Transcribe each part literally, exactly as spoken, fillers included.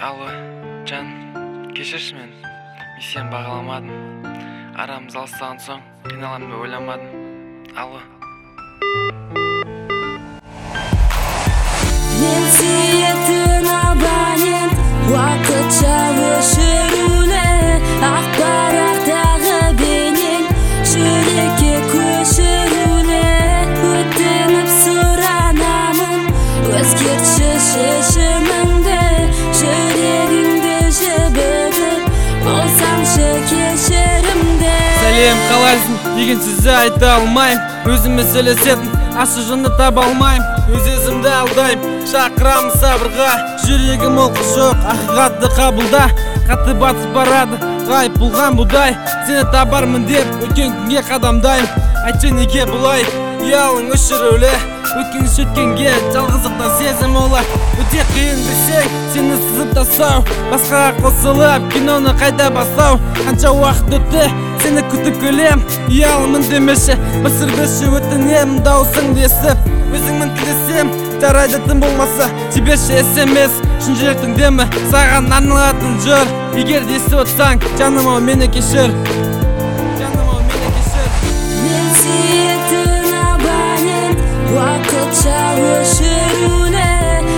Алло, жан, кешірші мен, мен сені бағаламадым. Арамыз алыстаған соң, қиналамын деп ойламадым. Алло. Мен сүйетін абонент, уақытша өшірулі, ақпараттағы бейнең жүрекке көшірулі. Өтініп сұранамын, өзгертші шешіміңді, жүрегіңді жібітіп, болсаңшы кешірімді. Сәлем, қалайсың деген сөзді айта алмайым, өзіме сөйлесетін ащы жынды таба алмайым, өз өзімді алдайым, шақырамын сабырға, жүрегім олқы жоқ, ақиқатты қабылда. Қатты батып барады, ғайып болған бұдай, сені табармын деп өткен күнге қадамдайым. Айтшы неге бұлай, ұялың өшірулі, өткен өткенге жалғыздықтан сезім олар. Өте қиын білсең, сені сызып тастау, басқаға қосылып киноны қайта бастау. Қанша уақыт өтті, сені күтіп келем, ұялымын демеші, бір сыр берші, өтінемін даусыңды естіп. Өзіңмен тілесем, жарайды тым болмаса, жіберші смс, шын жүректің демі саған арналатын жыр. Егер де естіп отырсаң, жаным ау мені кешір, жаным ау мені кешір. Мен сүйетін абонент, уақытша өшірулі,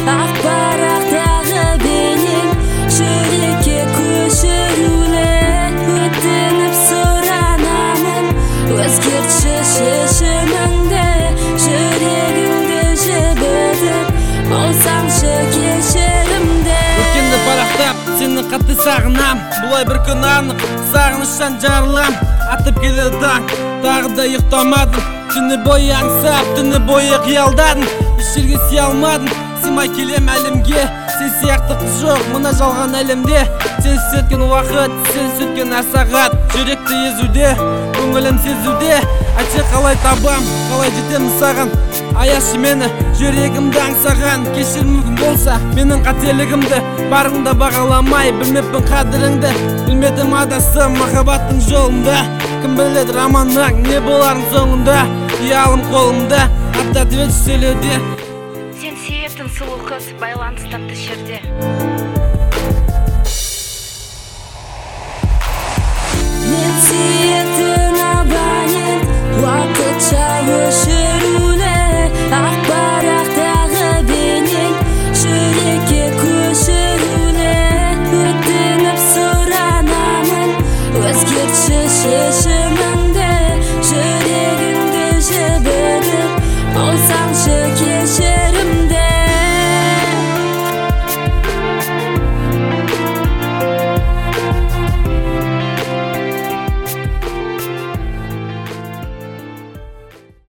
ақпараттағы бейнең жүрекке көшірулі. Өтініп сұранамын, өзгертші шешіміңді, жүрегіңді жібітіп, болсаңшы кешірімді. Өткенді парақтап, сені қатты сағынам, бұлай бір күн анық, сағыныштан жарылам. Атып келеді таң, тағы да ұйықтамадым, түні бойы аңсап, түні бойы қиялдадым. Еш жерге сия алмадым, сыймай келем әлемге, сен сияқты қыз жоқ мына жалған әлемде. Сен өткен уақыт, сен өткен әр сағат, жүректі езуде, көңілім сезуде. Айтшы қалай табам, қалай жетемін саған, аяшы мені, жүрегімді аңсаған. Кешір мүмкін болса менің қателігімді, барыңда бағаламай білмеппін қадіріңді. Білмедім адастым махаббаттың жолында, кім біледі романның не боларын соңында. Ұялым қолымда, атты ответ сөйлеуде. Сен сүйетін сұлу қыз байланыс тапты жерде. Мен сүйетін абонент, уақытша өшірулі, ақпараттағы бейнең жүрекке көшірулі. Өтініп сұранамын, өзгертші шешіміңді, жүрегіңді жібітіп, болсаңшы